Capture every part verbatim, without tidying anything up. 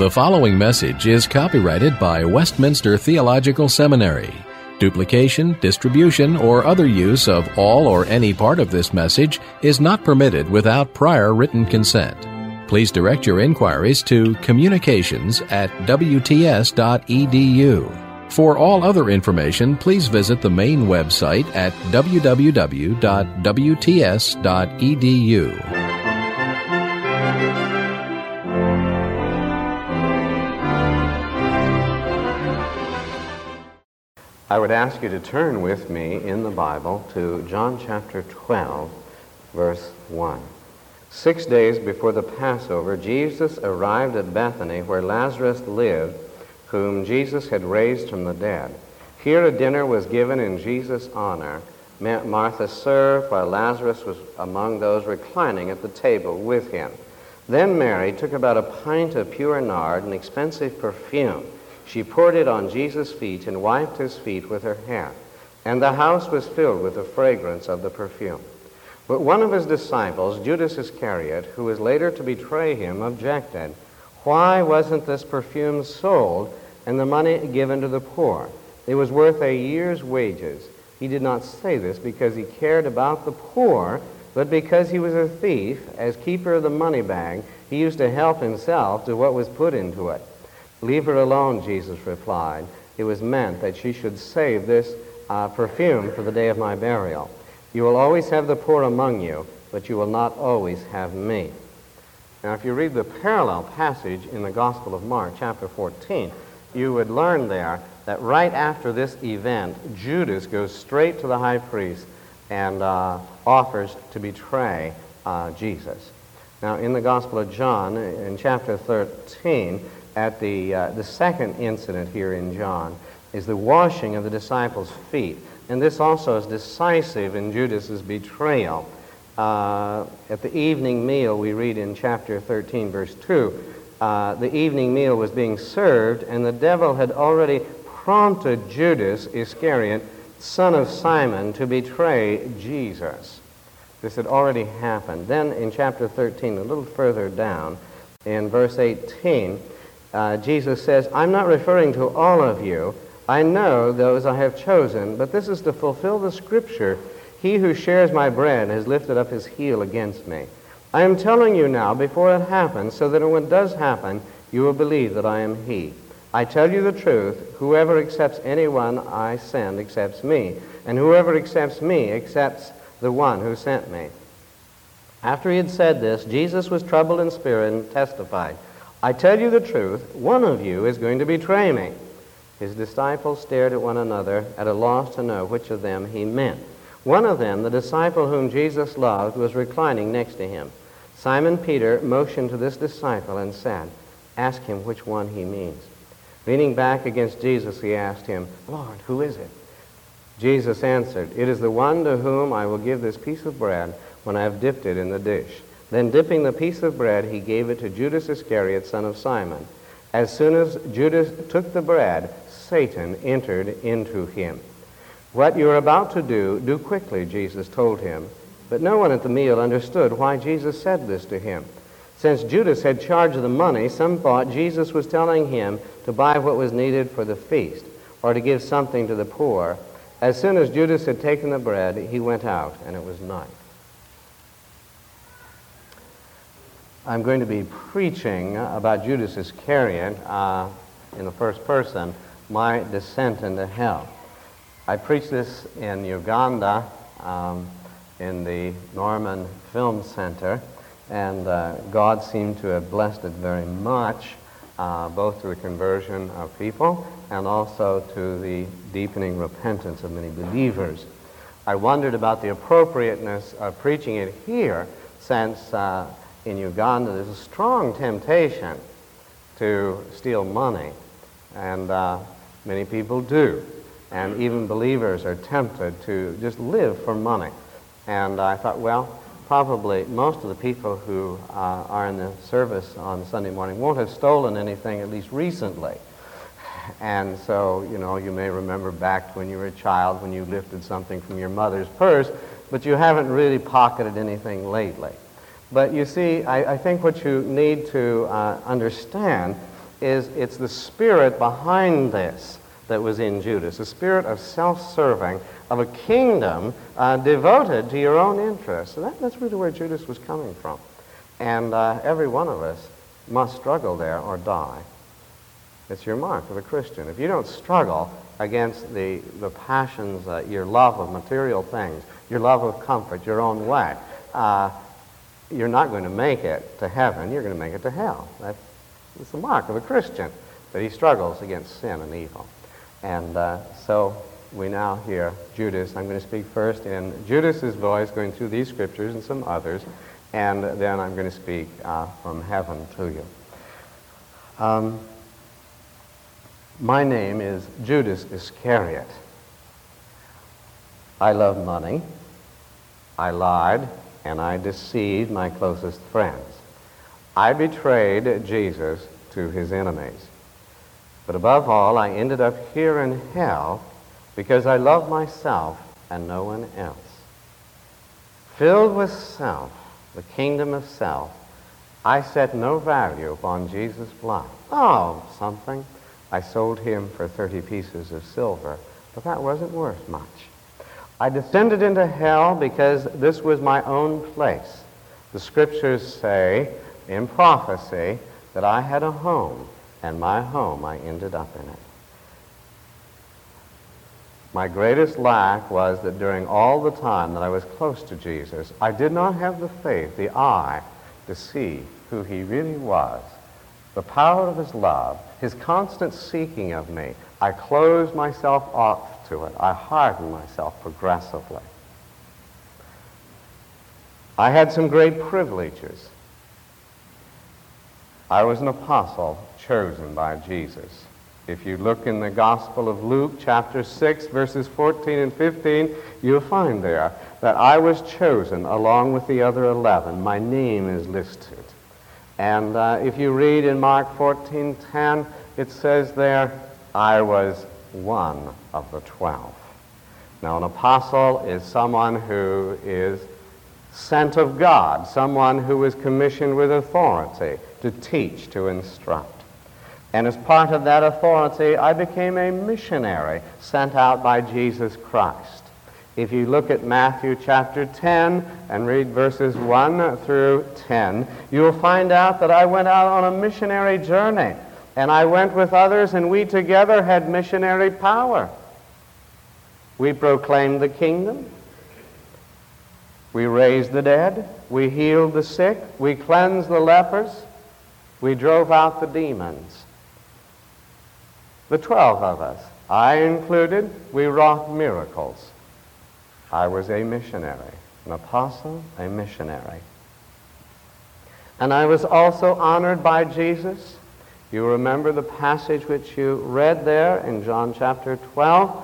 The following message is copyrighted by Westminster Theological Seminary. Duplication, distribution, or other use of all or any part of this message is not permitted without prior written consent. Please direct your inquiries to communications at w t s dot e d u. For all other information, please visit the main website at w w w dot w t s dot e d u. I would ask you to turn with me in the Bible to John chapter twelve, verse one. Six days before the Passover, Jesus arrived at Bethany, where Lazarus lived, whom Jesus had raised from the dead. Here a dinner was given in Jesus' honor. Martha served, while Lazarus was among those reclining at the table with him. Then Mary took about a pint of pure nard, an expensive perfume. She poured it on Jesus' feet and wiped his feet with her hair. And the house was filled with the fragrance of the perfume. But one of his disciples, Judas Iscariot, who was later to betray him, objected. Why wasn't this perfume sold and the money given to the poor? It was worth a year's wages. He did not say this because he cared about the poor, but because he was a thief. As keeper of the money bag, he used to help himself to what was put into it. Leave her alone, Jesus replied. It was meant that she should save this uh, perfume for the day of my burial. You will always have the poor among you, but you will not always have me. Now, if you read the parallel passage in the Gospel of Mark, chapter fourteen, you would learn there that right after this event, Judas goes straight to the high priest and uh, offers to betray uh, Jesus. Now, in the Gospel of John, in chapter thirteen, at the uh, the second incident here in John, is the washing of the disciples' feet. And this also is decisive in Judas's betrayal. Uh, at the evening meal, we read in chapter thirteen, verse two, uh, the evening meal was being served, and the devil had already prompted Judas Iscariot, son of Simon, to betray Jesus. This had already happened. Then in chapter thirteen, a little further down, in verse eighteen, uh, Jesus says, I'm not referring to all of you. I know those I have chosen, but this is to fulfill the scripture. He who shares my bread has lifted up his heel against me. I am telling you now before it happens, so that when it does happen, you will believe that I am he. I tell you the truth, whoever accepts anyone I send accepts me, and whoever accepts me accepts the one who sent me. After he had said this, Jesus was troubled in spirit and testified, I tell you the truth, one of you is going to betray me. His disciples stared at one another, at a loss to know which of them he meant. One of them, the disciple whom Jesus loved, was reclining next to him. Simon Peter motioned to this disciple and said, Ask him which one he means. Leaning back against Jesus, he asked him, Lord, who is it? Jesus answered, It is the one to whom I will give this piece of bread when I have dipped it in the dish. Then dipping the piece of bread, he gave it to Judas Iscariot, son of Simon. As soon as Judas took the bread, Satan entered into him. What you are about to do, do quickly, Jesus told him. But no one at the meal understood why Jesus said this to him. Since Judas had charge of the money, some thought Jesus was telling him to buy what was needed for the feast, or to give something to the poor. As soon as Judas had taken the bread, he went out, and it was night. I'm going to be preaching about Judas Iscariot uh, in the first person, my descent into hell. I preached this in Uganda, um, in the Norman Film Center, and uh, God seemed to have blessed it very much, uh, both to the conversion of people and also to the deepening repentance of many believers. I wondered about the appropriateness of preaching it here, since uh, in Uganda there's a strong temptation to steal money, and uh, many people do. And even believers are tempted to just live for money. And I thought, well, probably most of the people who uh, are in the service on Sunday morning won't have stolen anything, at least recently. And so, you know, you may remember back when you were a child when you lifted something from your mother's purse, but you haven't really pocketed anything lately. But you see, I, I think what you need to uh, understand is it's the spirit behind this that was in Judas, a spirit of self-serving, of a kingdom uh, devoted to your own interests. And that, that's really where Judas was coming from. And uh, every one of us must struggle there or die. It's your mark of a Christian. If you don't struggle against the, the passions, uh, your love of material things, your love of comfort, your own way, uh, you're not going to make it to heaven. You're going to make it to hell. That's, that's the mark of a Christian, that he struggles against sin and evil. And uh, so we now hear Judas. I'm going to speak first in Judas's voice, going through these scriptures and some others, and then I'm going to speak uh, from heaven to you. Um, my name is Judas Iscariot. I love money. I lied, and I deceived my closest friends. I betrayed Jesus to his enemies. But above all, I ended up here in hell because I love myself and no one else. Filled with self, the kingdom of self, I set no value upon Jesus' blood. Oh, something. I sold him for thirty pieces of silver, but that wasn't worth much. I descended into hell because this was my own place. The scriptures say in prophecy that I had a home, and my home, I ended up in it. My greatest lack was that during all the time that I was close to Jesus, I did not have the faith, the eye, to see who he really was, the power of his love, his constant seeking of me. I closed myself off to it. I hardened myself progressively. I had some great privileges. I was an apostle chosen by Jesus. If you look in the Gospel of Luke, chapter six, verses fourteen and fifteen, you'll find there that I was chosen along with the other eleven. My name is listed. And uh, if you read in Mark fourteen ten, it says there, I was one of the twelve. Now, an apostle is someone who is sent of God, someone who is commissioned with authority to teach, to instruct. And as part of that authority, I became a missionary sent out by Jesus Christ. If you look at Matthew chapter ten and read verses one through ten, you'll find out that I went out on a missionary journey. And I went with others, and we together had missionary power. We proclaimed the kingdom. We raised the dead. We healed the sick. We cleansed the lepers. We drove out the demons. The twelve of us, I included, we wrought miracles. I was a missionary, an apostle, a missionary. And I was also honored by Jesus. You remember the passage which you read there in John chapter twelve.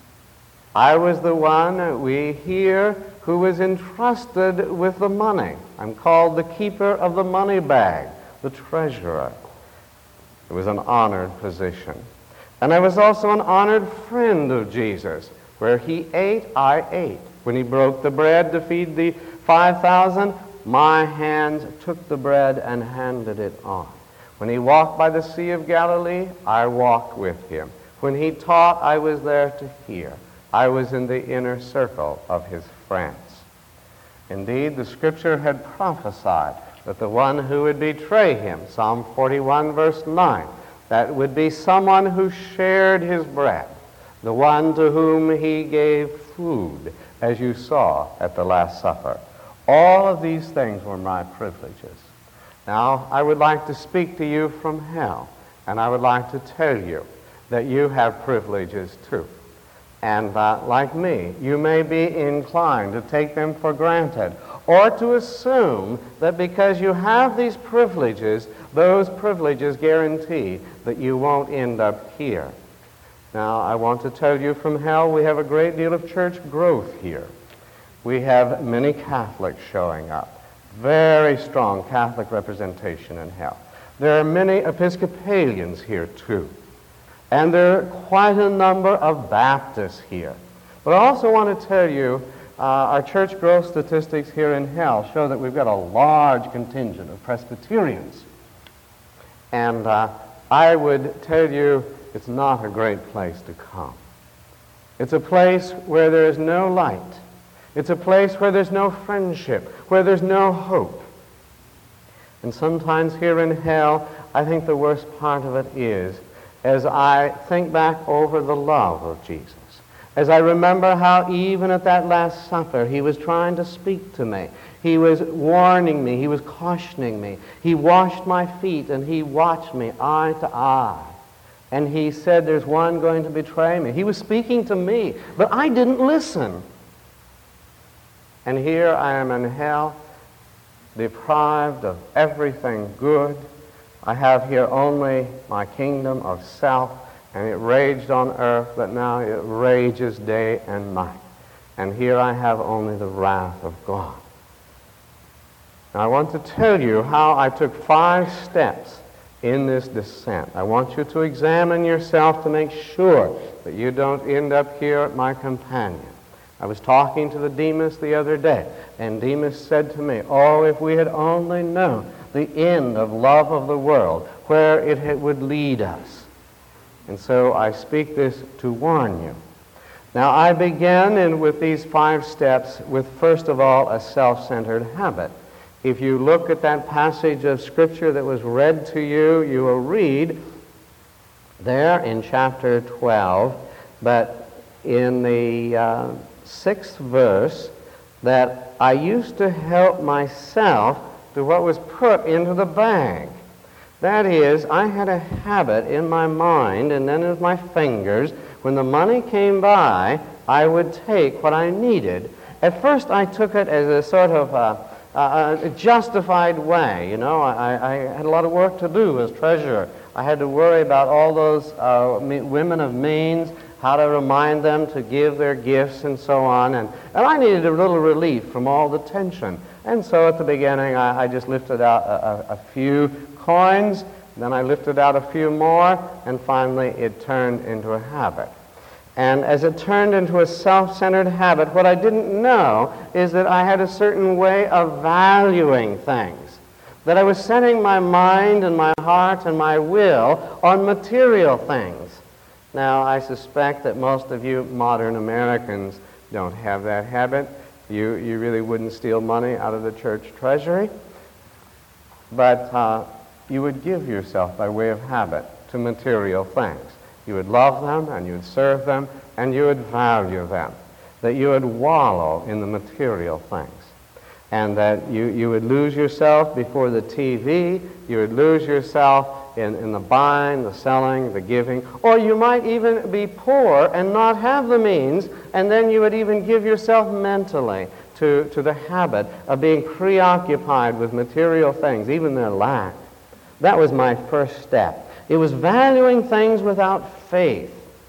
I was the one, we hear, who was entrusted with the money. I'm called the keeper of the money bag, the treasurer. It was an honored position. And I was also an honored friend of Jesus. Where he ate, I ate. When he broke the bread to feed the five thousand, my hands took the bread and handed it on. When he walked by the Sea of Galilee, I walked with him. When he taught, I was there to hear. I was in the inner circle of his friends. Indeed, the scripture had prophesied that the one who would betray him, Psalm forty-one, verse nine, that would be someone who shared his bread, the one to whom he gave food, as you saw at the Last Supper. All of these things were my privileges. Now, I would like to speak to you from hell, and I would like to tell you that you have privileges too. And uh, like me, you may be inclined to take them for granted, or to assume that because you have these privileges, those privileges guarantee that you won't end up here. Now, I want to tell you from hell, we have a great deal of church growth here. We have many Catholics showing up. Very strong Catholic representation in hell. There are many Episcopalians here too. And there are quite a number of Baptists here. But I also want to tell you, uh, our church growth statistics here in hell show that we've got a large contingent of Presbyterians. And uh, I would tell you it's not a great place to come. It's a place where there is no light. It's a place where there's no friendship, where there's no hope. And sometimes here in hell, I think the worst part of it is, as I think back over the love of Jesus, as I remember how even at that Last Supper, he was trying to speak to me. He was warning me. He was cautioning me. He washed my feet and he watched me eye to eye. And he said, there's one going to betray me. He was speaking to me, but I didn't listen. And here I am in hell, deprived of everything good. I have here only my kingdom of self, and it raged on earth, but now it rages day and night. And here I have only the wrath of God. Now I want to tell you how I took five steps in this descent. I want you to examine yourself to make sure that you don't end up here at my companion. I was talking to the Demas the other day, and Demas said to me, oh, if we had only known the end of love of the world, where it would lead us. And so I speak this to warn you. Now I began in, with these five steps with, first of all, a self-centered habit. If you look at that passage of Scripture that was read to you, you will read there in chapter twelve, but in the uh, sixth verse, that I used to help myself to what was put into the bag. That is, I had a habit in my mind and then with my fingers, when the money came by, I would take what I needed. At first I took it as a sort of a, a, a justified way. You know, I, I had a lot of work to do as treasurer. I had to worry about all those uh, women of means, how to remind them to give their gifts and so on. And, and I needed a little relief from all the tension. And so at the beginning, I, I just lifted out a, a, a few coins, then I lifted out a few more, and finally it turned into a habit. And as it turned into a self-centered habit, what I didn't know is that I had a certain way of valuing things, that I was setting my mind and my heart and my will on material things. Now, I suspect that most of you modern Americans don't have that habit. You, you really wouldn't steal money out of the church treasury, but uh, you would give yourself by way of habit to material things. You would love them, and you would serve them, and you would value them, that you would wallow in the material things, and that you, you would lose yourself before the T V, you would lose yourself in, in the buying, the selling, the giving, or you might even be poor and not have the means, and then you would even give yourself mentally to, to the habit of being preoccupied with material things, even their lack. That was my first step. It was valuing things without faith.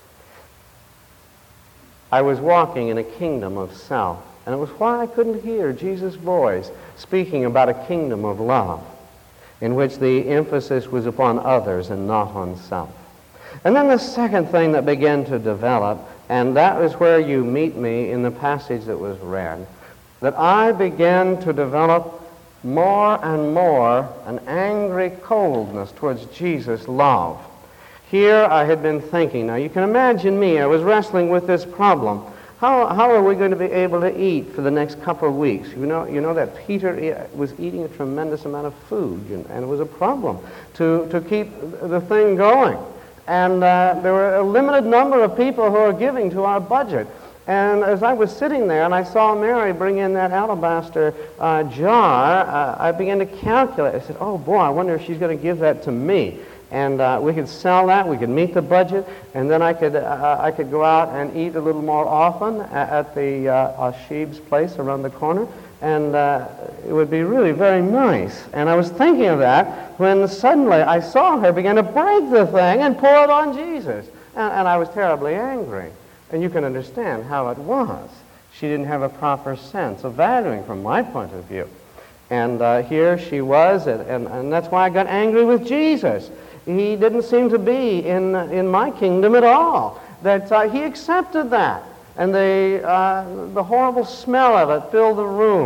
I was walking in a kingdom of self, and it was why I couldn't hear Jesus' voice speaking about a kingdom of love, in which the emphasis was upon others and not on self. And then the second thing that began to develop, and that is where you meet me in the passage that was read, that I began to develop more and more an angry coldness towards Jesus' love. Here I had been thinking, now you can imagine me, I was wrestling with this problem. How, how are we going to be able to eat for the next couple of weeks? You know, you know that Peter was eating a tremendous amount of food, and it was a problem to, to keep the thing going. And uh, there were a limited number of people who were giving to our budget. And as I was sitting there and I saw Mary bring in that alabaster uh, jar, uh, I began to calculate. I said, oh boy, I wonder if she's going to give that to me. And uh, we could sell that, we could meet the budget, and then I could uh, I could go out and eat a little more often at, at the uh, Ashib's place around the corner, and uh, it would be really very nice. And I was thinking of that when suddenly I saw her begin to break the thing and pour it on Jesus. And, and I was terribly angry. And you can understand how it was. She didn't have a proper sense of valuing from my point of view. And uh, here she was, and, and, and that's why I got angry with Jesus. He didn't seem to be in, in my kingdom at all. That uh, he accepted that. And the, uh, the horrible smell of it filled the room.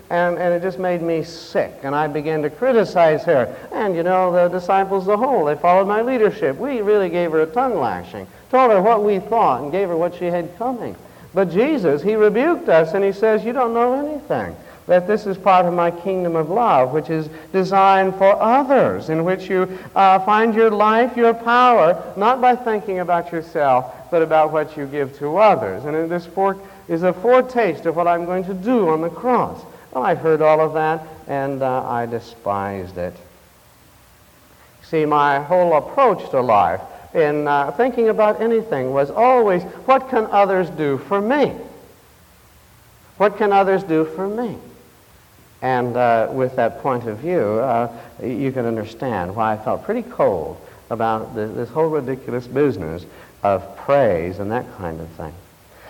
and, and it just made me sick. And I began to criticize her. And, you know, the disciples as a whole, they followed my leadership. We really gave her a tongue lashing, told her what we thought, and gave her what she had coming. But Jesus, he rebuked us, and he says, you don't know anything. That this is part of my kingdom of love, which is designed for others, in which you uh, find your life, your power, not by thinking about yourself, but about what you give to others. And this fork is a foretaste of what I'm going to do on the cross. Well, I heard all of that, and uh, I despised it. See, my whole approach to life in uh, thinking about anything was always, what can others do for me? What can others do for me? And uh, with that point of view, uh, you can understand why I felt pretty cold about this, this whole ridiculous business of praise and that kind of thing.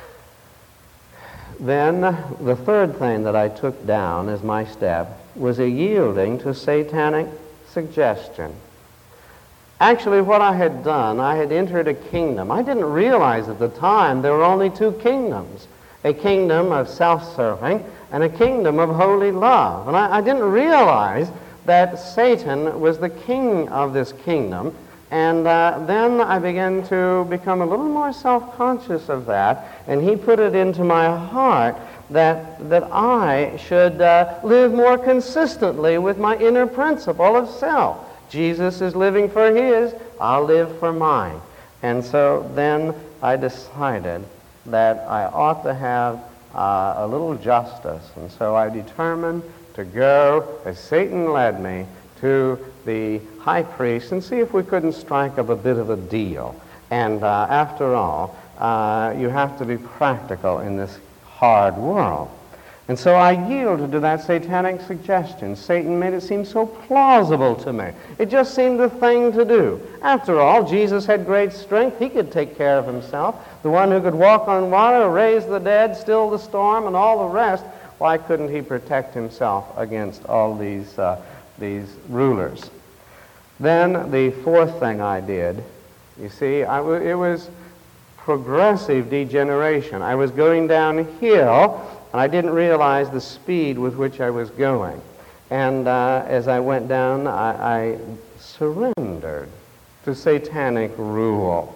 Then the third thing that I took down as my step was a yielding to satanic suggestion. Actually, what I had done, I had entered a kingdom. I didn't realize at the time there were only two kingdoms, a kingdom of self-serving and a kingdom of holy love. And I, I didn't realize that Satan was the king of this kingdom. And uh, then I began to become a little more self-conscious of that, and he put it into my heart that, that I should uh, live more consistently with my inner principle of self. Jesus is living for his, I'll live for mine. And so then I decided that I ought to have uh, a little justice. And so I determined to go, as Satan led me, to the high priest and see if we couldn't strike up a bit of a deal. And uh, after all, uh, you have to be practical in this hard world. And so I yielded to that satanic suggestion. Satan made it seem so plausible to me. It just seemed the thing to do. After all, Jesus had great strength. He could take care of himself. The one who could walk on water, raise the dead, still the storm, and all the rest. Why couldn't he protect himself against all these, uh, these rulers? Then the fourth thing I did, you see, I w- it was progressive degeneration. I was going downhill, and I didn't realize the speed with which I was going. And uh, as I went down, I, I surrendered to satanic rule.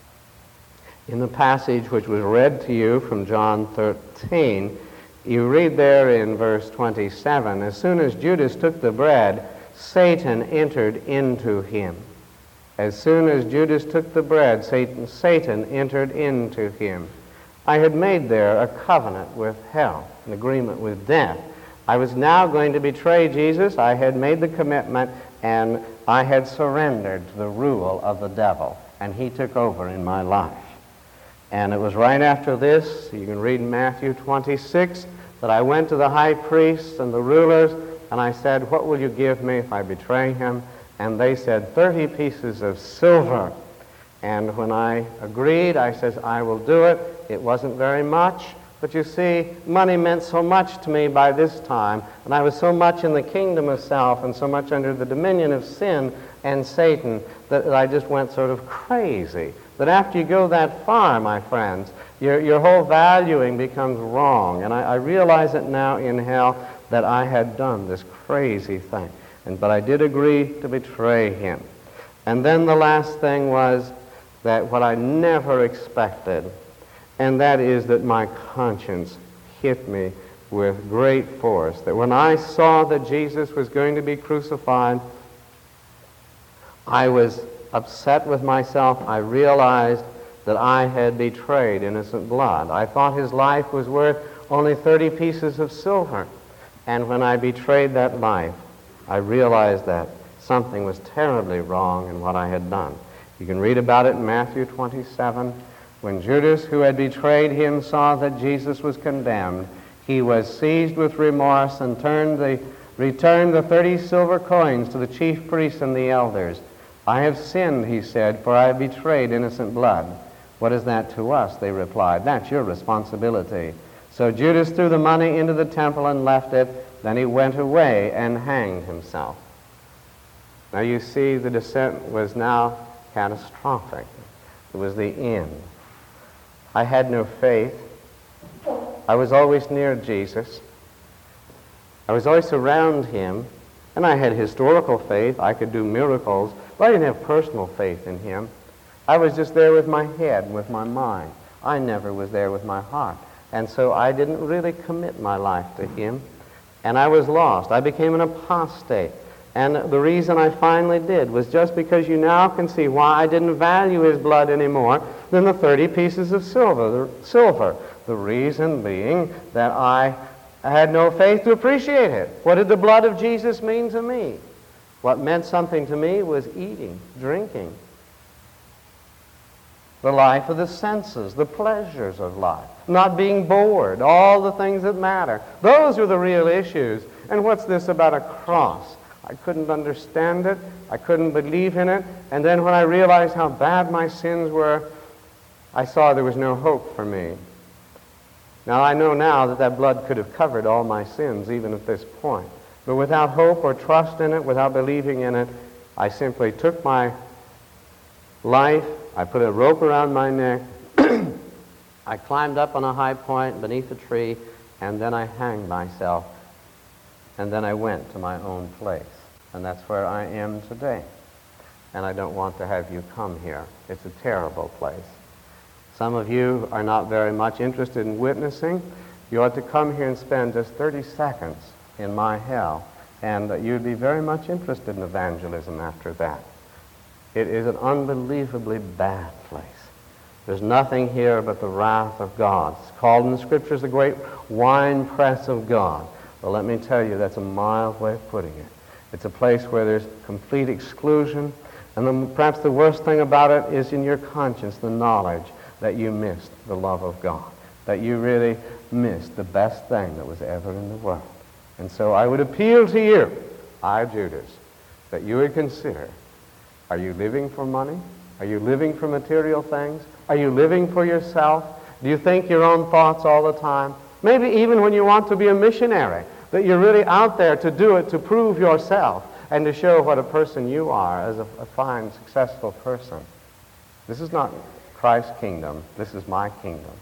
In the passage which was read to you from John thirteen, you read there in verse twenty-seven, as soon as Judas took the bread, Satan entered into him. As soon as Judas took the bread, Satan, Satan entered into him. I had made there a covenant with hell, an agreement with death. I was now going to betray Jesus. I had made the commitment, and I had surrendered to the rule of the devil, and he took over in my life. And it was right after this, you can read in Matthew twenty-six, that I went to the high priests and the rulers, and I said, what will you give me if I betray him? And they said, thirty pieces of silver. And when I agreed, I said, I will do it. It wasn't very much, but you see, money meant so much to me by this time, and I was so much in the kingdom of self and so much under the dominion of sin and Satan that I just went sort of crazy. That after you go that far, my friends, your, your whole valuing becomes wrong. And I, I realize it now in hell that I had done this crazy thing. And, but I did agree to betray him. And then the last thing was that what I never expected, and that is that my conscience hit me with great force. That when I saw that Jesus was going to be crucified, I was upset with myself. I realized that I had betrayed innocent blood. I thought his life was worth only thirty pieces of silver. And when I betrayed that life, I realized that something was terribly wrong in what I had done. You can read about it in Matthew twenty-seven. When Judas, who had betrayed him, saw that Jesus was condemned, he was seized with remorse and turned the, returned the thirty silver coins to the chief priests and the elders. I have sinned, he said, for I have betrayed innocent blood. What is that to us? They replied. That's your responsibility. So Judas threw the money into the temple and left it. Then he went away and hanged himself. Now you see, the descent was now catastrophic. It was the end. I had no faith. I was always near Jesus. I was always around him, and I had historical faith. I could do miracles, but I didn't have personal faith in him. I was just there with my head and with my mind. I never was there with my heart. And so I didn't really commit my life to him, and I was lost. I became an apostate. And the reason I finally did was just because you now can see why I didn't value his blood any more than the thirty pieces of silver. The, silver. The reason being that I had no faith to appreciate it. What did the blood of Jesus mean to me? What meant something to me was eating, drinking, the life of the senses, the pleasures of life, not being bored, all the things that matter. Those were the real issues. And what's this about a cross? I couldn't understand it. I couldn't believe in it. And then when I realized how bad my sins were, I saw there was no hope for me. Now, I know now that that blood could have covered all my sins, even at this point. But without hope or trust in it, without believing in it, I simply took my life, I put a rope around my neck, I climbed up on a high point beneath a tree, and then I hanged myself. And then I went to my own place. And that's where I am today. And I don't want to have you come here. It's a terrible place. Some of you are not very much interested in witnessing. You ought to come here and spend just thirty seconds in my hell, and you'd be very much interested in evangelism after that. It is an unbelievably bad place. There's nothing here but the wrath of God. It's called in the Scriptures the great winepress of God. Well, let me tell you, that's a mild way of putting it. It's a place where there's complete exclusion, and the, perhaps the worst thing about it is in your conscience, the knowledge that you missed the love of God, that you really missed the best thing that was ever in the world. And so I would appeal to you, I, Judas, that you would consider, are you living for money? Are you living for material things? Are you living for yourself? Do you think your own thoughts all the time? Maybe even when you want to be a missionary, that you're really out there to do it to prove yourself and to show what a person you are as a, a fine, successful person. This is not Christ's kingdom. This is my kingdom.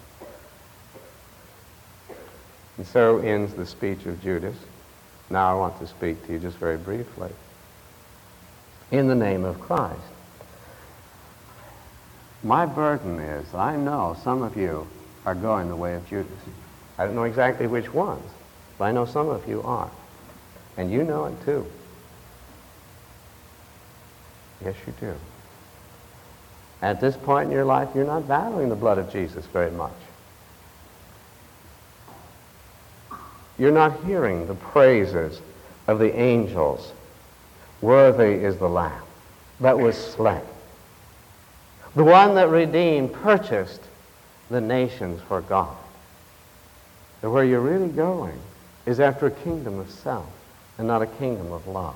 And so ends the speech of Judas. Now I want to speak to you just very briefly. In the name of Christ. My burden is, I know some of you are going the way of Judas. I don't know exactly which ones, but I know some of you are. And you know it too. Yes, you do. At this point in your life, you're not valuing the blood of Jesus very much. You're not hearing the praises of the angels. Worthy is the Lamb that was slain, the one that redeemed, purchased the nations for God. And where you're really going is after a kingdom of self and not a kingdom of love.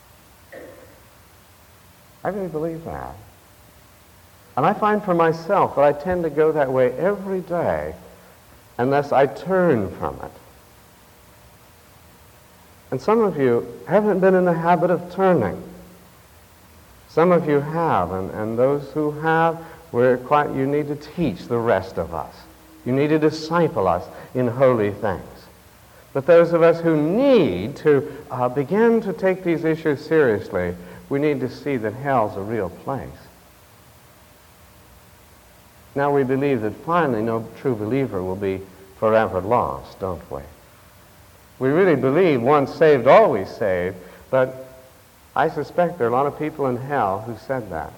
I really believe that. And I find for myself that I tend to go that way every day unless I turn from it. And some of you haven't been in the habit of turning. Some of you have, and, and those who have, we're quite, you need to teach the rest of us. You need to disciple us in holy things. But those of us who need to uh, begin to take these issues seriously, we need to see that hell's a real place. Now we believe that finally no true believer will be forever lost, don't we? We really believe once saved, always saved, but I suspect there are a lot of people in hell who said that,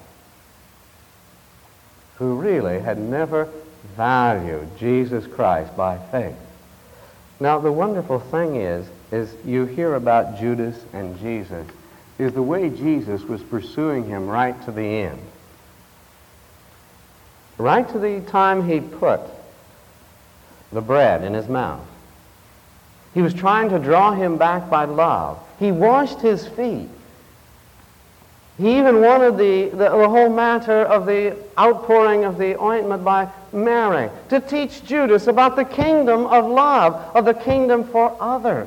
who really had never valued Jesus Christ by faith. Now the wonderful thing is, is you hear about Judas and Jesus, is the way Jesus was pursuing him right to the end. Right to the time he put the bread in his mouth. He was trying to draw him back by love. He washed his feet. He even wanted the, the, the whole matter of the outpouring of the ointment by Mary to teach Judas about the kingdom of love, of the kingdom for others.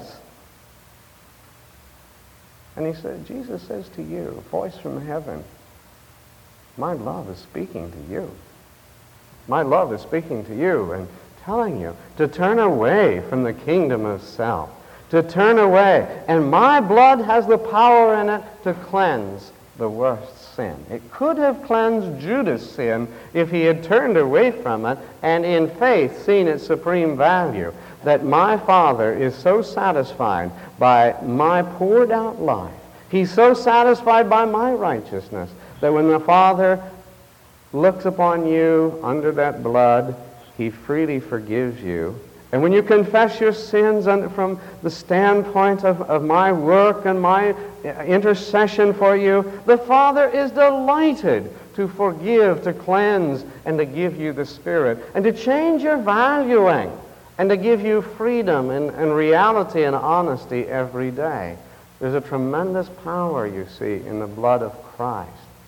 And he said, Jesus says to you, a voice from heaven, my love is speaking to you. My love is speaking to you and telling you to turn away from the kingdom of self, to turn away. And my blood has the power in it to cleanse the worst sin. It could have cleansed Judas' sin if he had turned away from it and in faith seen its supreme value. That my Father is so satisfied by my poured out life. He's so satisfied by my righteousness that when the Father looks upon you under that blood, He freely forgives you. And when you confess your sins under, from the standpoint of, of my work and my intercession for you, the Father is delighted to forgive, to cleanse, and to give you the Spirit, and to change your valuing, and to give you freedom and, and reality and honesty every day. There's a tremendous power, you see, in the blood of Christ.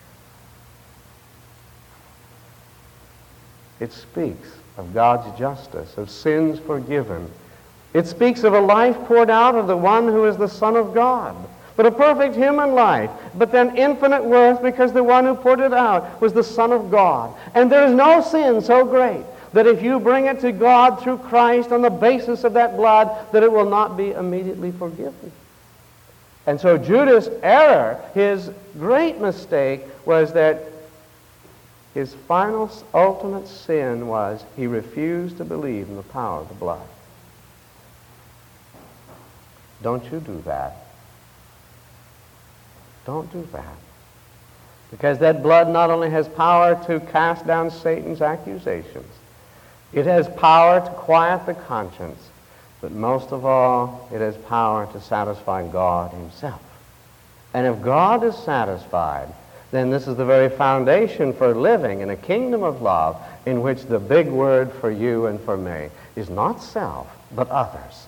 It speaks of God's justice, of sins forgiven. It speaks of a life poured out of the one who is the Son of God, but a perfect human life, but then infinite worth because the one who poured it out was the Son of God. And there is no sin so great that if you bring it to God through Christ on the basis of that blood, that it will not be immediately forgiven. And so Judas' error, his great mistake, was that his final, ultimate sin was he refused to believe in the power of the blood. Don't you do that. Don't do that. Because that blood not only has power to cast down Satan's accusations, it has power to quiet the conscience, but most of all, it has power to satisfy God Himself. And if God is satisfied, then this is the very foundation for living in a kingdom of love in which the big word for you and for me is not self, but others.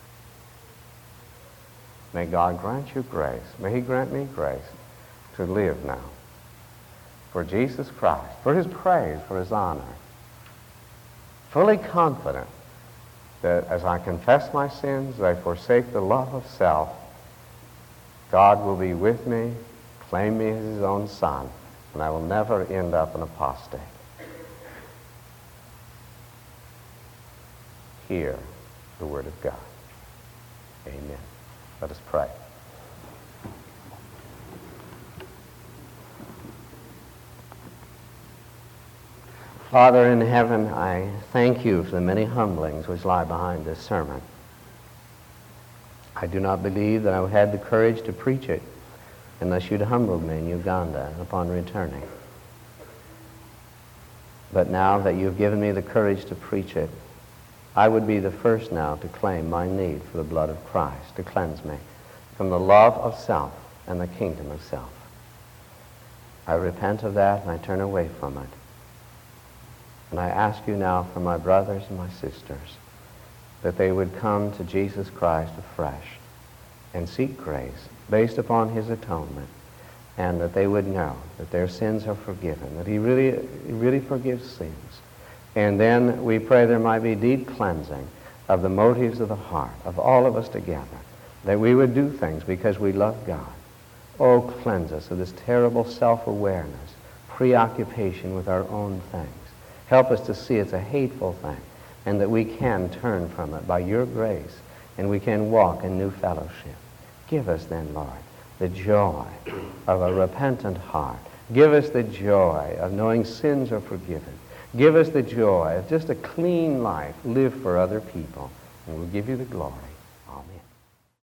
May God grant you grace. May He grant me grace to live now for Jesus Christ, for His praise, for His honor, fully confident that as I confess my sins, as I forsake the love of self, God will be with me, claim me as His own Son, and I will never end up an apostate. Hear the word of God. Amen. Let us pray. Father in heaven, I thank you for the many humblings which lie behind this sermon. I do not believe that I had the courage to preach it unless you'd humbled me in Uganda upon returning. But now that you've given me the courage to preach it, I would be the first now to claim my need for the blood of Christ to cleanse me from the love of self and the kingdom of self. I repent of that and I turn away from it. And I ask you now for my brothers and my sisters that they would come to Jesus Christ afresh and seek grace based upon His atonement, and that they would know that their sins are forgiven, that He really, he really forgives sins. And then we pray there might be deep cleansing of the motives of the heart, of all of us together, that we would do things because we love God. Oh, cleanse us of this terrible self-awareness, preoccupation with our own things. Help us to see it's a hateful thing, and that we can turn from it by your grace, and we can walk in new fellowship. Give us then, Lord, the joy of a repentant heart. Give us the joy of knowing sins are forgiven. Give us the joy of just a clean life, live for other people, and we'll give you the glory.